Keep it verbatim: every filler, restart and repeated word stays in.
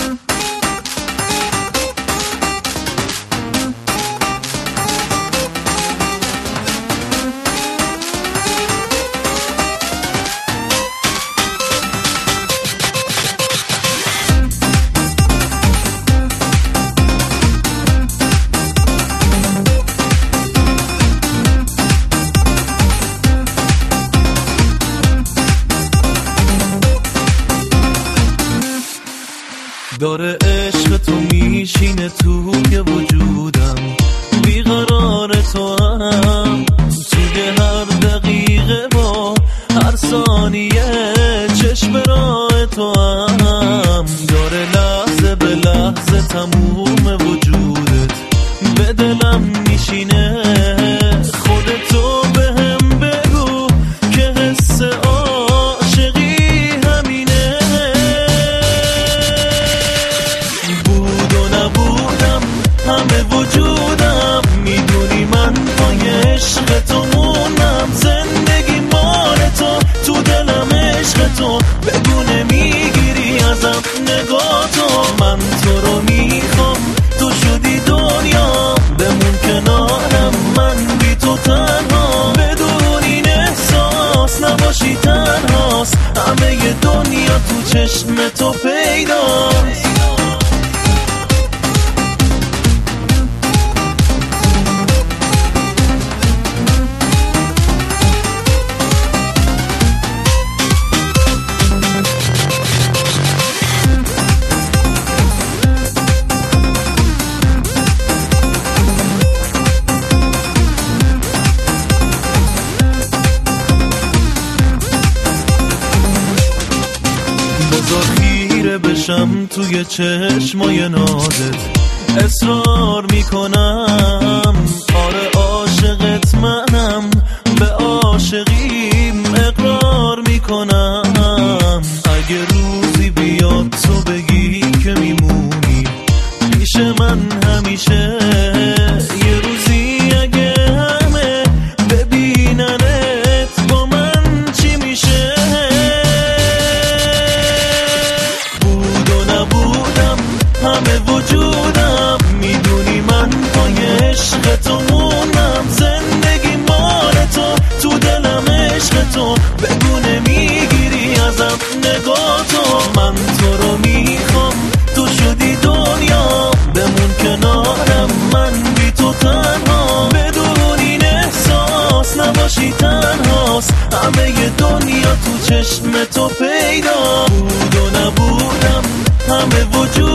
داره عشق تو میشینه توی وجودم، بیقرار تو هم توی هر دقیقه با هر ثانیه چشم راه تو هم داره لحظه به لحظه تموم وجودت به دلم میشینه. خودتو به هم بگو که حس عاشقی همینه. بود و نبودم همه وجودم، میدونی من پای عشق تو موندم. زندگی مال تو، تو دلم عشق تو، بگو نمیگیری ازم نگاه تو. من تو رو میخوام، تو شدی دنیا، بمون کنارم من بی تو تنها. بدون این احساس نباشی تنهاست، همه دنیا تو چشم تو پیداست. بذار خیره بشم توی چشمای نازت، اصرار میکنم آره عاشقت منم، به عاشقیم اقرار میکنم. اگه روزی بیاد تو بگی که میمونی پیش من همیشه، یه روزی اگه همه ببیننت با من چی میشه؟ همه وجودم، میدونی من پای عشق تو موندم. زندگی مال تو، تو دلم عشق تو، بگو نمیگیری ازم نگاه تو. من تو رو میخوام، تو شدی دنیا، بمون کنارم من بی تو تنها. بدون این احساس نباشی تنهاست، همه دنیا تو چشم تو پیدا. بود و نبودم همه وجود